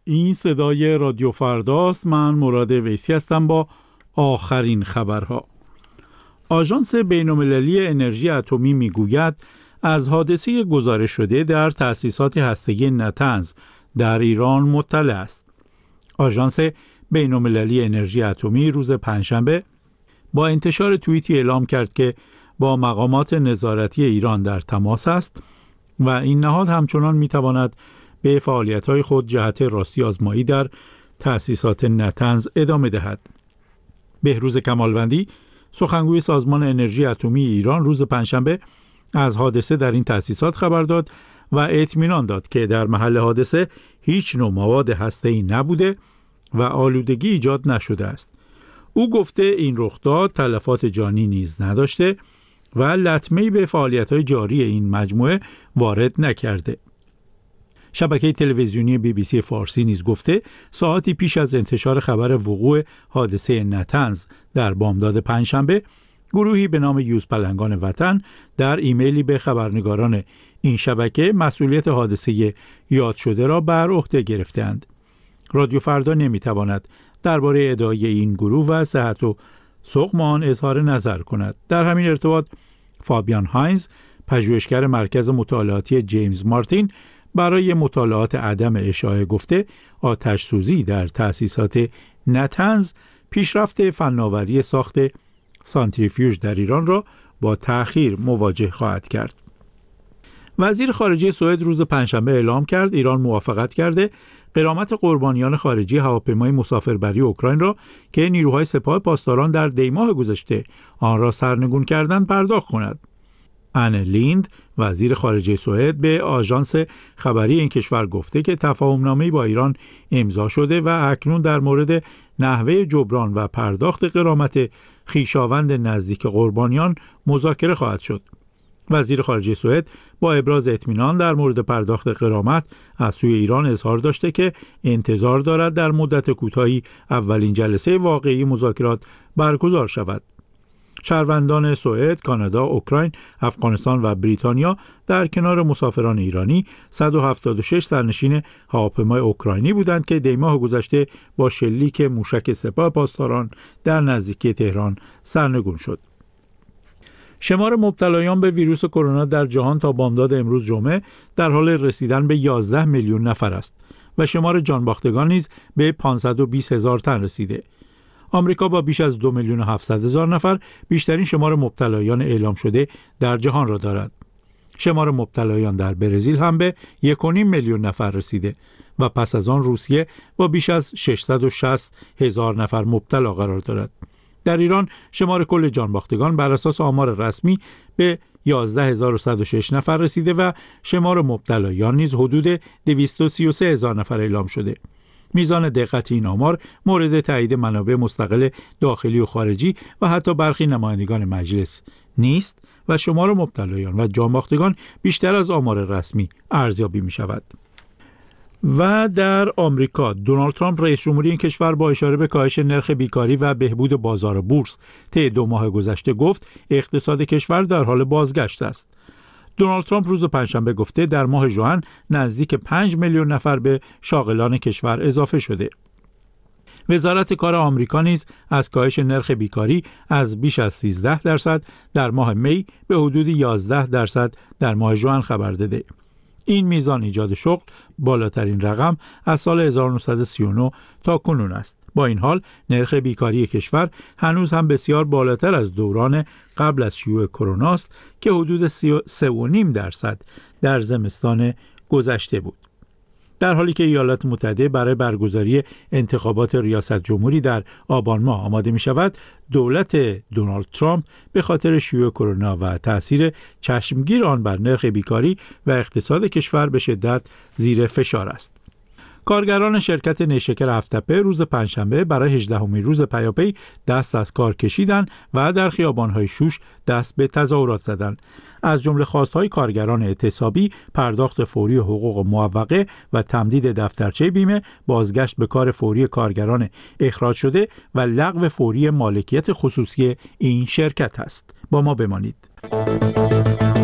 این صدای رادیو فرداست. من مراد ویسی هستم با آخرین خبرها. آژانس بین‌المللی انرژی اتمی میگوید از حادثه گزارش شده در تأسیسات هسته‌ای نتنز در ایران مطلع است. آژانس بین‌المللی انرژی اتمی روز پنجشنبه با انتشار توییتی اعلام کرد که با مقامات نظارتی ایران در تماس است و این نهاد همچنان میتواند به فعالیت‌های خود جهت راستی آزمایی در تأسیسات نتنز ادامه دهد. بهروز کمالوندی، سخنگوی سازمان انرژی اتمی ایران، روز پنجشنبه از حادثه در این تأسیسات خبر داد و اطمینان داد که در محل حادثه هیچ نوع مواد هسته‌ای نبوده و آلودگی ایجاد نشده است. او گفته این رخداد تلفات جانی نیز نداشته و لطمه‌ای به فعالیت‌های جاری این مجموعه وارد نکرده. شبکه تلویزیونی BBC فارسی نیز گفته ساعتی پیش از انتشار خبر وقوع حادثه نتنز در بامداد پنجشنبه، گروهی به نام یوزپلنگان وطن در ایمیلی به خبرنگاران این شبکه مسئولیت حادثه یاد شده را بر عهده گرفتند. رادیو فردا نمیتواند درباره ادعای این گروه و صحت و سقم آن اظهار نظر کند. در همین ارتباط فابیان هاینز، پژوهشگر مرکز مطالعاتی جیمز مارتین، برای مطالعات عدم اشاعه گفته آتش سوزی در تأسیسات نتنز پیشرفت فناوری ساخت سانتریفیوژ در ایران را با تأخیر مواجه خواهد کرد. وزیر خارجه سوئد روز پنجشنبه اعلام کرد ایران موافقت کرده غرامت قربانیان خارجی هواپیمای مسافربری اوکراین را که نیروهای سپاه پاسداران در دی‌ماه گذشته آن را سرنگون کردند پرداخت کند. آنه لیند، وزیر خارجه سوئد، به آژانس خبری این کشور گفته که تفاهم‌نامه‌ای با ایران امضا شده و اکنون در مورد نحوه جبران و پرداخت غرامت خویشاوند نزدیک قربانیان مذاکره خواهد شد. وزیر خارجه سوئد با ابراز اطمینان در مورد پرداخت غرامت از سوی ایران اظهار داشته که انتظار دارد در مدت کوتاهی اولین جلسه واقعی مذاکرات برگزار شود. شهروندان سوئد، کانادا، اوکراین، افغانستان و بریتانیا در کنار مسافران ایرانی 176 سرنشین هواپیمای اوکراینی بودند که دی‌ماه گذشته با شلیک موشک سپاه پاسداران در نزدیکی تهران سرنگون شد. شمار مبتلایان به ویروس کرونا در جهان تا بامداد امروز جمعه در حال رسیدن به 11 میلیون نفر است و شمار جانباختگان نیز به 520,000 تن رسیده. آمریکا با بیش از 2,700,000 نفر بیشترین شمار مبتلایان اعلام شده در جهان را دارد. شمار مبتلایان در برزیل هم به 1.5 میلیون نفر رسیده و پس از آن روسیه با بیش از 660,000 نفر مبتلا قرار دارد. در ایران شمار کل جانباختگان بر اساس آمار رسمی به 11,106 نفر رسیده و شمار مبتلایان نیز حدود 233,000 نفر اعلام شده. میزان دقت این آمار مورد تایید منابع مستقل داخلی و خارجی و حتی برخی نمایندگان مجلس نیست و شمار مبتلایان و جانباختگان بیشتر از آمار رسمی ارزیابی می شود. و در آمریکا دونالد ترامپ رئیس جمهوری این کشور با اشاره به کاهش نرخ بیکاری و بهبود بازار بورس طی 2 ماه گذشته گفت اقتصاد کشور در حال بازگشت است. دونالد ترامپ روز پنجشنبه گفته در ماه ژوئن نزدیک 5 میلیون نفر به شاغلان کشور اضافه شده. وزارت کار آمریکا نیز از کاهش نرخ بیکاری از بیش از 13% در ماه می به حدود 11% در ماه ژوئن خبر داده. این میزان ایجاد شغل بالاترین رقم از سال 1939 تا کنون است. با این حال نرخ بیکاری کشور هنوز هم بسیار بالاتر از دوران قبل از شیوع کرونا است که حدود 3.5% در زمستان گذشته بود. در حالی که ایالات متحده برای برگزاری انتخابات ریاست جمهوری در آبان ماه آماده می شود، دولت دونالد ترامپ به خاطر شیوع کرونا و تأثیر چشمگیر آن بر نرخ بیکاری و اقتصاد کشور به شدت زیر فشار است. کارگران شرکت نیشکر هفت‌تپه روز پنجشنبه برای 18مین روز پیاپی دست از کار کشیدند و در خیابان‌های شوش دست به تظاهرات زدند. از جمله خواست‌های کارگران اعتصابی پرداخت فوری حقوق معوقه و تمدید دفترچه بیمه، بازگشت به کار فوری کارگران اخراج شده و لغو فوری مالکیت خصوصی این شرکت است. با ما بمانید.